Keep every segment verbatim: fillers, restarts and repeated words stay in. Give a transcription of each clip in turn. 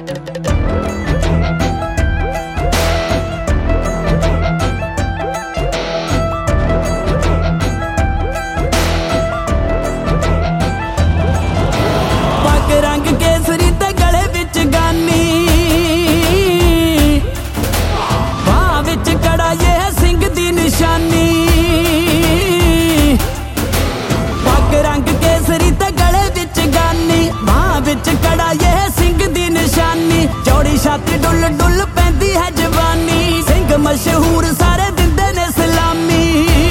छाती डुल डुल पैंदी है जवानी सिंह मशहूर सारे दिंदे ने सलामी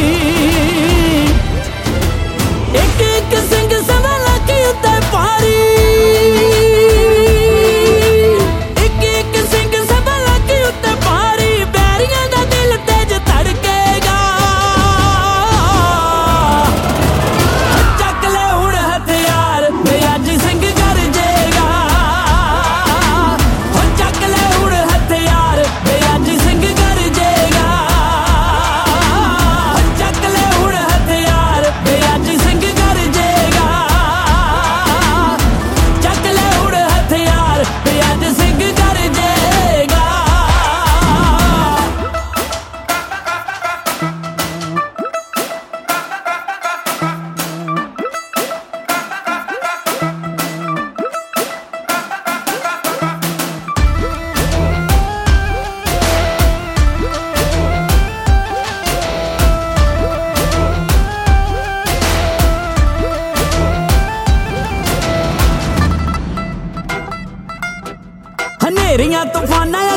एक एक सिंह सवा लाखी उत्ते पारी एक एक सिंह सवा लाखी उत्ते पारी बैरियां दा दिल तेज धड़केगा चक ले हुण हथियार वे अज सिंह गरजेगा हनेरियां तूफानां